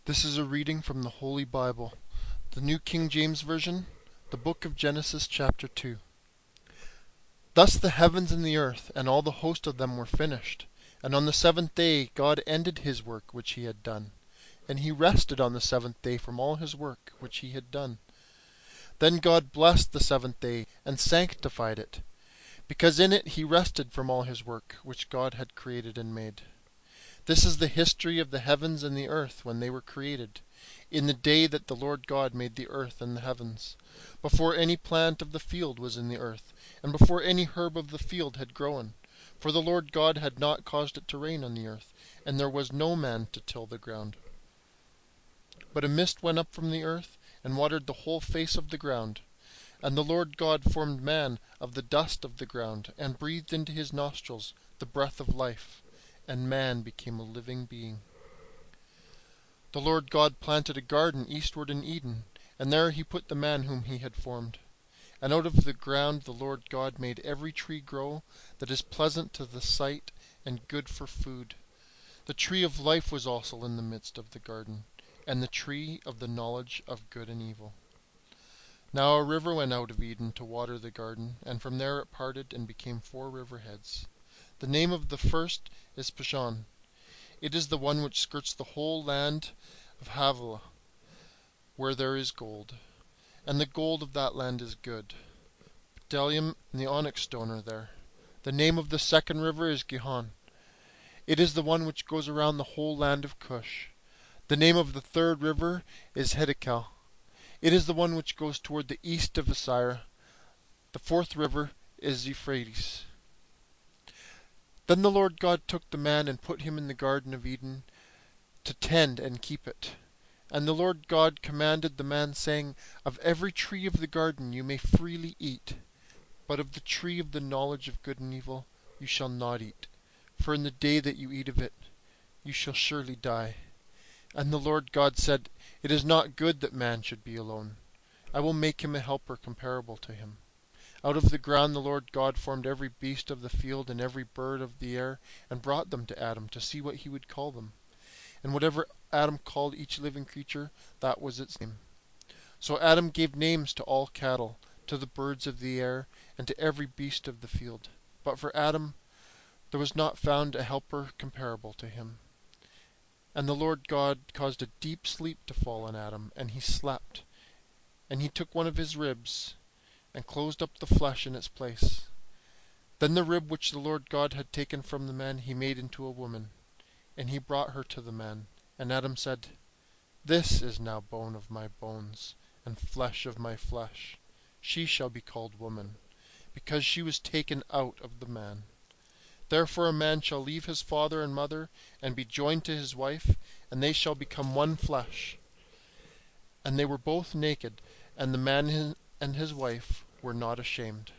This is a reading from the Holy Bible, the New King James Version, the book of Genesis chapter 2. Thus the heavens and the earth and all the host of them were finished. And on the seventh day God ended his work which he had done. And he rested on the seventh day from all his work which he had done. Then God blessed the seventh day and sanctified it, because in it he rested from all his work which God had created and made. This is the history of the heavens and the earth when they were created, in the day that the Lord God made the earth and the heavens, before any plant of the field was in the earth, and before any herb of the field had grown. For the Lord God had not caused it to rain on the earth, and there was no man to till the ground. But a mist went up from the earth, and watered the whole face of the ground. And the Lord God formed man of the dust of the ground, and breathed into his nostrils the breath of life, and man became a living being. The Lord God planted a garden eastward in Eden, and there he put the man whom he had formed. And out of the ground the Lord God made every tree grow that is pleasant to the sight and good for food. The tree of life was also in the midst of the garden, and the tree of the knowledge of good and evil. Now a river went out of Eden to water the garden, and from there it parted and became 4 river heads. The name of the first is Pishon. It is the one which skirts the whole land of Havilah, where there is gold. And the gold of that land is good. Bdellium and the onyx stone are there. The name of the second river is Gihon. It is the one which goes around the whole land of Cush. The name of the third river is Hiddekel. It is the one which goes toward the east of Assyria. The fourth river is Euphrates. Then the Lord God took the man and put him in the Garden of Eden to tend and keep it. And the Lord God commanded the man, saying, Of every tree of the garden you may freely eat, but of the tree of the knowledge of good and evil you shall not eat, for in the day that you eat of it you shall surely die. And the Lord God said, It is not good that man should be alone. I will make him a helper comparable to him. Out of the ground the Lord God formed every beast of the field and every bird of the air, and brought them to Adam to see what he would call them. And whatever Adam called each living creature, that was its name. So Adam gave names to all cattle, to the birds of the air, and to every beast of the field. But for Adam there was not found a helper comparable to him. And the Lord God caused a deep sleep to fall on Adam, and he slept. And he took one of his ribs, and closed up the flesh in its place. Then the rib which the Lord God had taken from the man he made into a woman, and he brought her to the man. And Adam said, This is now bone of my bones, and flesh of my flesh. She shall be called woman, because she was taken out of the man. Therefore a man shall leave his father and mother, and be joined to his wife, and they shall become one flesh. And they were both naked, and the man and his wife were not ashamed.